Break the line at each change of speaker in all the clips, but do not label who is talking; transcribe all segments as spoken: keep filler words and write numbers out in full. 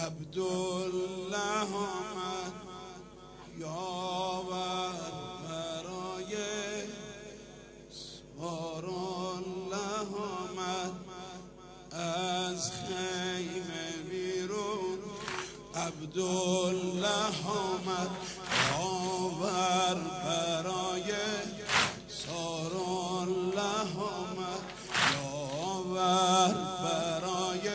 عبدالله آمد یاور برای سارالله آمد از خیمه بیرون. عبدالله آمد یاور برای سارالله آمد یاور برای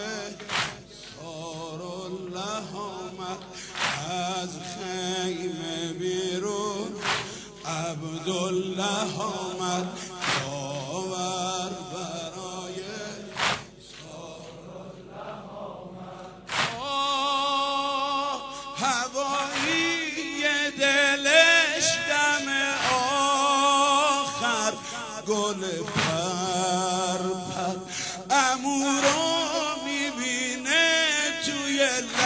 سارالله آمد از خیمه بیرون. عبدالله آمد یاور برای سارالله آمد. آه هوایی دلش دم آخر گل پر پر عمو رو میبینه توی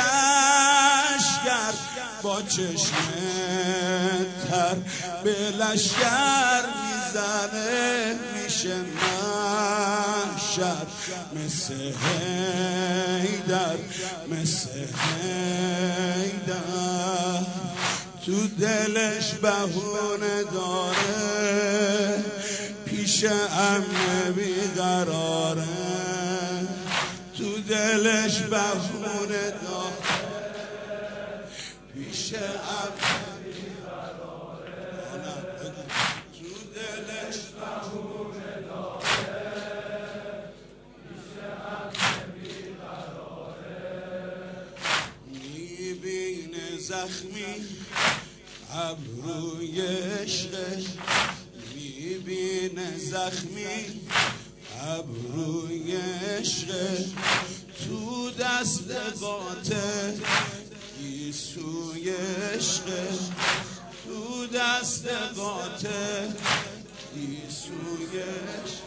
لشگر با چشم تر به لشگر میزنه میشه محشر. مثل حیدر مثل حیدر تو دلش بهونه داره پیش امن بیقراره. تو دلش بهونه داره پیش امن بیقراره. تو دلش بهونه داره پیش امن بیقراره. میبینه زخمی ابروی عشقش میبینه زخمی ابروی عشقش تو دست قاطع گیسوی عشقش تو دست قاطع گیسوی عشقش.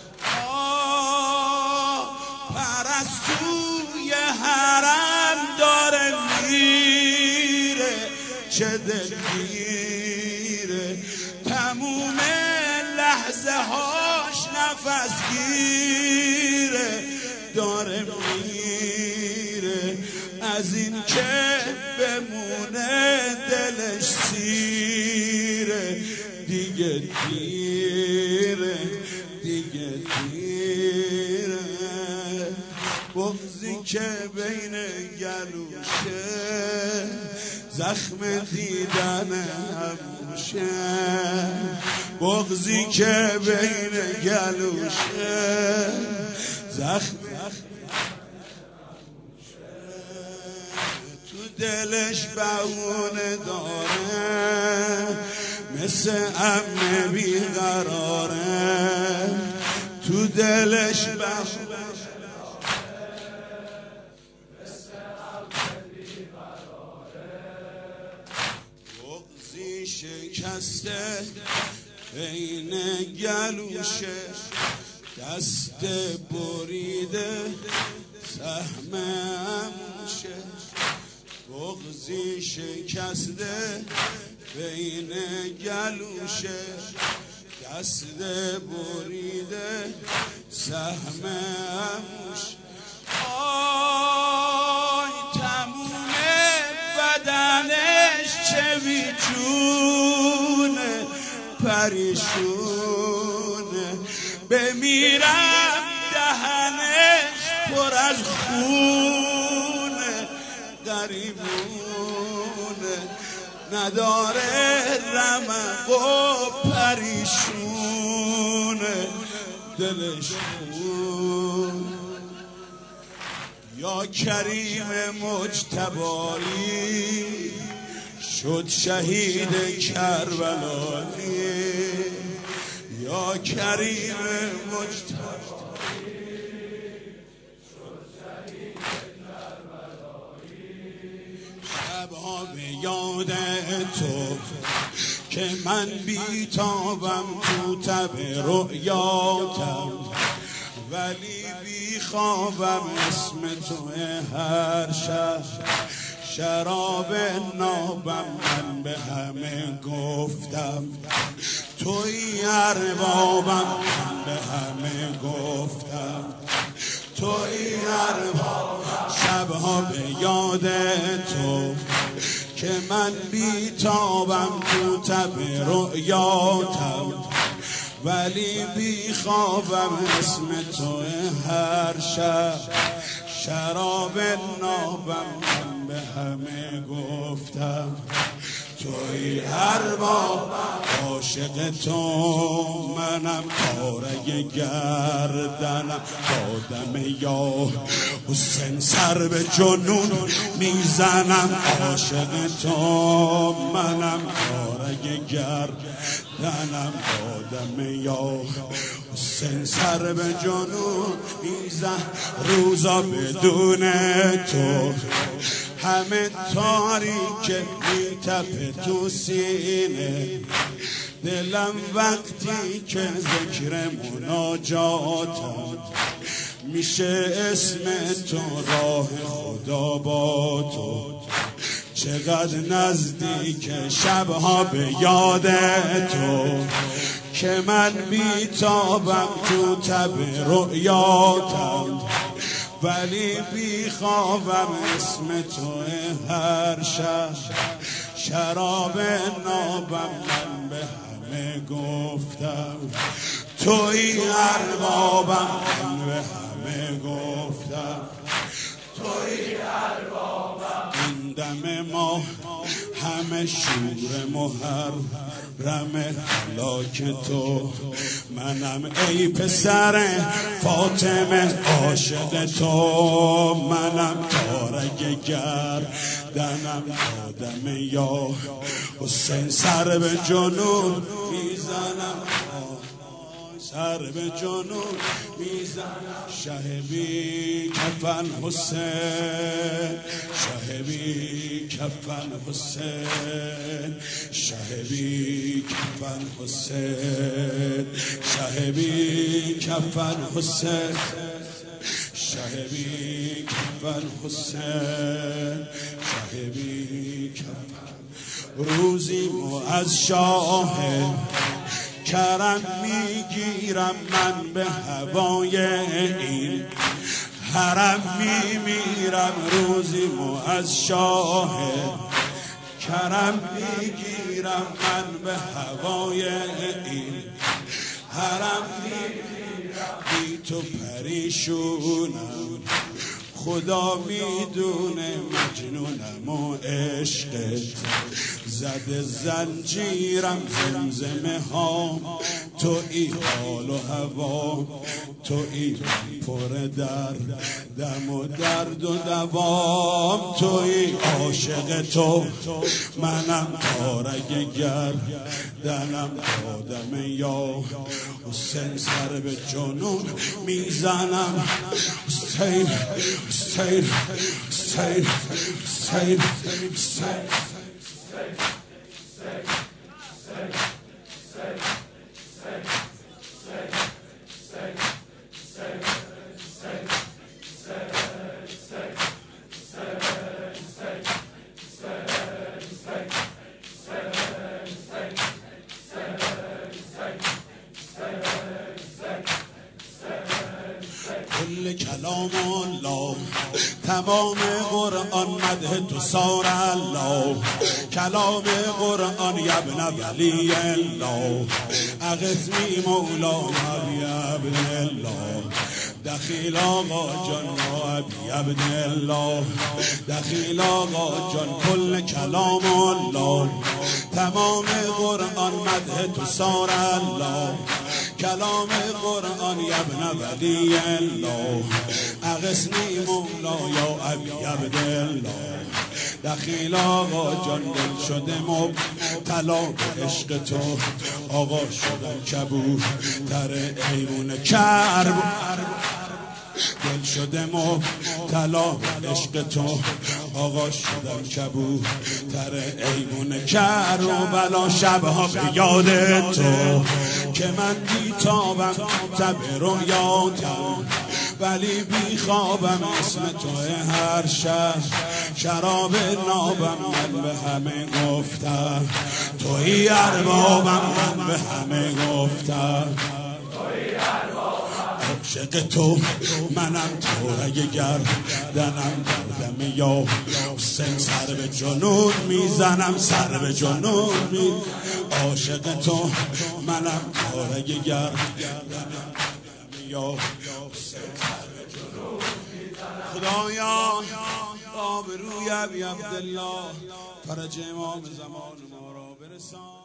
آه پرستوی حرم داره میره چه دلگیره تموم لحظه هاش نفس گیره داره میره از این که بمونه دلش سیره. دیگه دیره دیگه دیره بغضی که بین گلوشه زخم دیدن هموشه. بغضی که بین گلوشه زخم تو دلش بهونه داره مثل امن بیقراره. تو دلش بهونه شکسته بین گلوشه دست بریده سهم اموشه. بغضی شکسته بین گلوشه دست بریده سهم اموشه. آی تموم بدنش چه میجونه پریشونه بمیرم دهنش پر از خونه. غریبونه نداره رمق و پریشونه دلش خون. یا کریم مجتبایی شد شهید کربلایی. یا کریم مجتبایی شد شهید کربلایی. شبها به یاد تو که من بیتابم تو تب رؤیاتم ولی بی خوابم اسم تو هر شب. شراب نابم من به همه گفتم توی اربابم من به همه گفتم توی اربابم. شب شبها به یاد تو که من بیتابم تو تب رؤیاتم، ولی بیخوابم اسم تو هر شب. شراب نابم من به همه گفتم، توی ارباب عاشق تو منم، تارگ گردنم دادم یا حسین سر به جنون میزنم. عاشق تو منم، تارگ گردنم دادم یا حسین سر به جنون میزن. روزا بدون تو همه تاریک میتپه تو سینه، دلم وقتی که ذکر مناجاتم میشه اسم تو راه خدا با تو. چقدر نزدیک شبها به یاد تو که من بیتابم تو تب رؤیاتم، ولی بیخوابم اسم تو هر شب. شراب نابم من به همه گفتم، توی اربابم من به همه گفتم، توی اربابم. این دم ما همه شور محرم هلاک تو، منم ای پسر فاطمه عاشق تو، منم تارگ گردنم دادم یا حسین سر به جنون میزنم، سر به جنون میزنم. شهبی کفن حسین، شهبی کفن حسین، شهبی کفن حسین، شهبی کفن حسین، شهبی کفن حسین، شهبی کفن. روزی مو از شاه کرم میگیرم من به هوای این حرم میمیرم. روزی مو از شاه کرم میگیرم من به هوای این حرم میمیرم. بی تو پریشونم خدا میدونه مجنونم و عشقت زده زنجیرم. زمزمه ها تو ای حال و هوا، تو ای پر درد دم و درد و دوام، تو ای عاشق تو منم تارگ گردنم دادم یا حسین سر به جنون میزنم. حسین حسین حسین حسین حسین کل کلام الله تمام قرآن مدح تو سار الله، کلام قرآن یبن ولی الله، اغثنی مولای ابی الله، دخیل آقا جان ابی عبدالله، دخیل آقا جان. کل کلام الله تمام قرآن مدح تو سار الله، کلام قرآن یبن ولی الله، اغثنی مولای ابی عبدالله، دخیل آقا جان. دل شده مبتلا به عشق تو، آقا شدن کبوتر ایمون کرب، دل شده مبتلا به عشق تو، آقا شدن کبوتر ایمون کربلا. شبها به یاد تو که من بیتابم تب رؤیاتم، ولی بیخوابم اسم تو هر شب. شراب نابم من به همه گفتم، توی اربابم من به همه گفتم، توی اربابم عاشق تو منم تو اگه گردنم دردم یا حسین سر به جنون میزنم سر به جنون می عاشق تو منم تو اگه گردنم یا حسین سر به جنون میزنم خدایا آبروی ابی عبدالله فرج امام زمان ما را برسان.